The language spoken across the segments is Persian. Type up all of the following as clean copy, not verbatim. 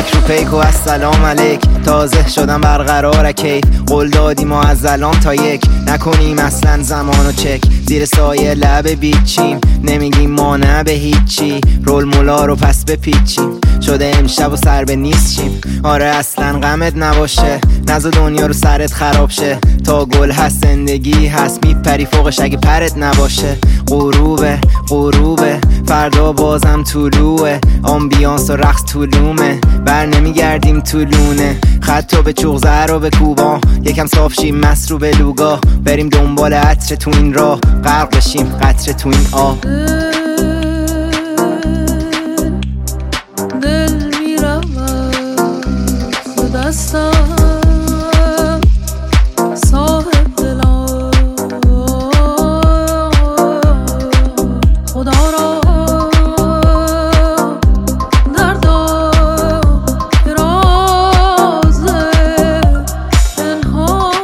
پیک رو پیک و السلام علیک. تازه شدم برقرار کیف، قول دادیم ما از الان تا یک نکنیم اصلا زمانو چک. زیر سایه لب بیچیم نمیگیم ما نه به هیچی، رول مولا رو پس بپیچیم شده امشب و سر به نیست چیم. آره اصلا غمت نباشه، نزا دنیا رو سرت خراب شه. تا گل هست زندگی هست، میپری فوقش اگه پرت نباشه. غروبه غروبه فردا بازم طلوعه، آمبیانس و رقص طولومه، بر نمیگردیم طولونه. خطا به چغزر و به کوبا، یکم صاف شیم مست رو به لوگا، بریم دنبال عطر تو این راه، غرق بشیم قطره تو این آه. دل میرود تو دستم صاحب دلم، خدا را دردا که راز پنهان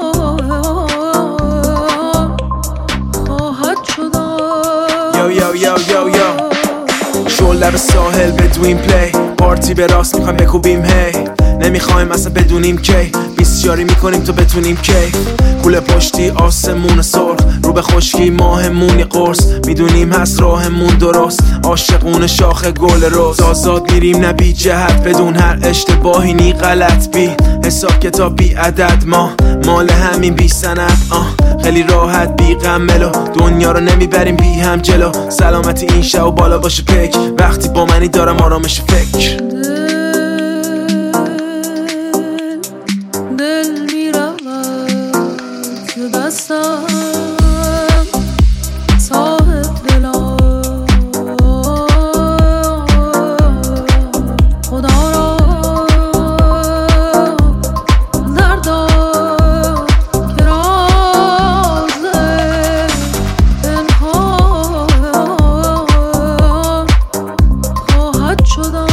خواهد شدن. یو یو یو یو یو شلر ساحل بدویم پلی، پارتی به راست میخوایم بکوبیم هی، نمیخوایم اصلا بدونیم کی، بیسیاری میکنیم تو بتونیم کی. کوله پشتی آسمون سرخ رو به خشکی ماهمونی قرص، میدونیم هست راهمون درست، عاشقون شاخ گل روز. آزاد میریم نه بی جهت، بدون هر اشتباهی نی غلط بی حساب کتاب بی عدد، ما مال همین بی سند خیلی راحت بی غم ملو، دنیا رو نمیبریم بی هم جلو. سلامتی این شب و بالا باشه پیک، وقتی با منی دارم آرامش فکر. دل میرود تو دستم صاحب دلم، خدا را دردا که راز پنهان خواهد شدن.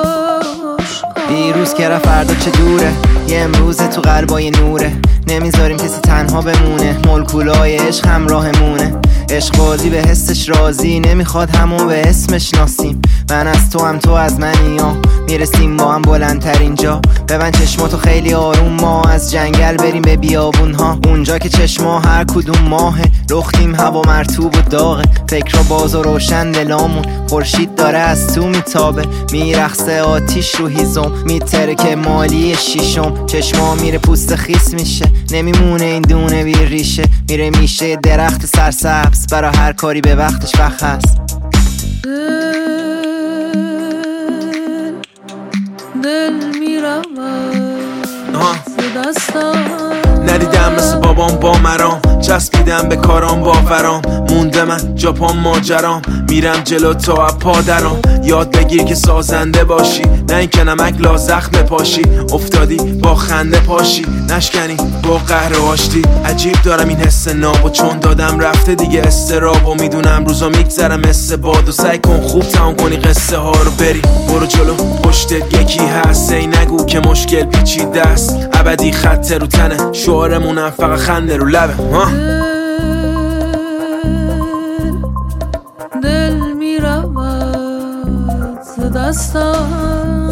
دیروز که رفت فردا چه دوره، یه امروز تو قلبای نوره، نمیذاریم کسی تنها بمونه، مولکولای عشق همراهمونه. عشق بازی به حسش راضی، نمیخواد همو به اسمش ناسیم. من از تو هم تو از منی ها، میرسیم با هم بلندتر اینجا. ببند چشماتو خیلی آروم، ما از جنگل بریم به بیابون ها، اونجا که چشما هر کدوم ماهه، لختیم هوا مرطوب و داغه، فکر باز و روشن دلامون، خورشید داره از تو میتابه، میرخصه آتیش رو هیزم، میتره که مالی شیشم، چشما میره پوست خیس میشه، نمیمونه این دونه بی ریشه، میره میشه درخت سرسبز، برا هر کاری به وقتش وقت هست. دل میرود تو دستم، ندیدم مثل بابام با مرام، چسبیدم به کارام باورام، مونده من جاپام ماجرام، میرم جلو تا پا درام. یاد بگیر که سازنده باشی، نه این که نمک لا زخم پاشی، افتادی با خنده پاشی، نشکنی با قهر و آشتی. عجیب دارم این حس ناب و چون دادم رفته دیگه استراب، و میدونم روزا میگذرم مثل باد، و سعی کن خوب تمام کنی قصه ها رو، بری برو جلو پشتت یکی هست، ای نگو که مشکل پیچیده است، ابدی خط رو تنه، شعارمونم فقط خنده رو لبه. دل میرود تو دستم